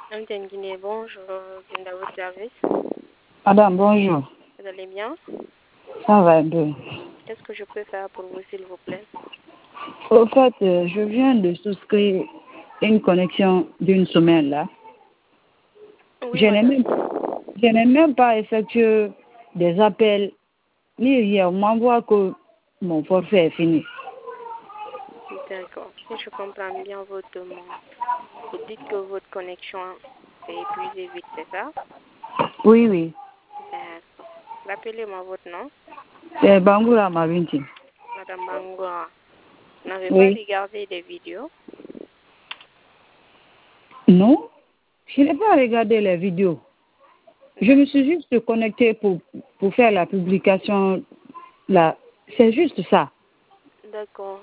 Antenne Guinée, bonjour, viens à votre service. Madame, bonjour. Vous allez bien? Ça va bien. Qu'est-ce que je peux faire pour vous, s'il vous plaît? Au fait, je viens de souscrire une connexion d'une semaine là. Oui, Je madame. n'ai même pas effectué des appels, ni rien. On m'envoie que mon forfait est fini. D'accord. Si je comprends bien votre demande, vous dites que votre connexion s'est épuisée vite, c'est ça? Oui, oui. D'accord. Rappelez-moi votre nom. C'est Bangoura Mabinti. Madame Bangoua. Vous n'avez pas Oui. regardé des vidéos? Non, je n'ai pas regardé les vidéos. Je me suis juste connectée pour faire la publication là. C'est juste ça. D'accord.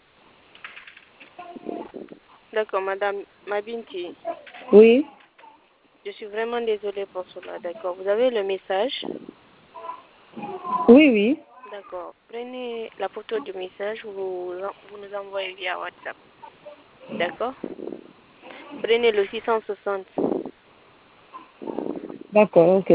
D'accord, madame Mabinti. Oui. Je suis vraiment désolée pour cela, d'accord. Vous avez le message? Oui, oui. D'accord. Prenez la photo du message, vous nous envoyez via WhatsApp. D'accord? Prenez le 660. D'accord, ok.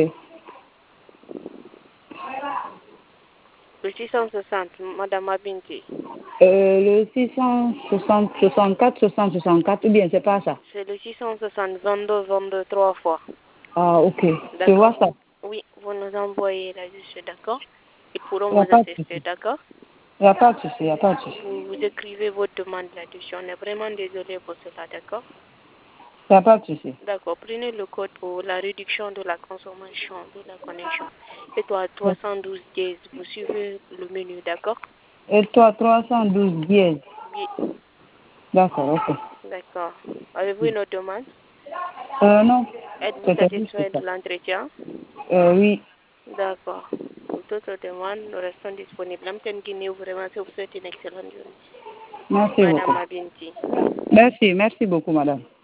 Le 660, Madame Abinti. Le 660, 64, 64, ou bien c'est pas ça? C'est le 660, 22, 22, 3 fois. Ah, ok. C'est D'accord? WhatsApp. Oui, vous nous envoyez là-dessus, d'accord? Ils pourront Il n'y a vous pas de assister, souci. d'accord? Il n'y a pas de souci, il n'y a pas de souci. Vous écrivez votre demande là-dessus. On est vraiment désolé pour cela, d'accord? Il n'y a pas de souci. D'accord. Prenez le code pour la réduction de la consommation de la connexion. Et toi, 312 dièse. Vous suivez le menu, d'accord? Et toi, 312 dièse. Oui. D'accord, ok. D'accord. Avez-vous une autre demande? Non. Êtes-vous C'était juste satisfait ça. de l'entretien? Oui. D'accord. Pour toute autre demande, nous restons disponibles. Antenne Guinée, vraiment, je vous souhaite une excellente journée. Merci Madame beaucoup. Mabinti. Merci beaucoup, madame.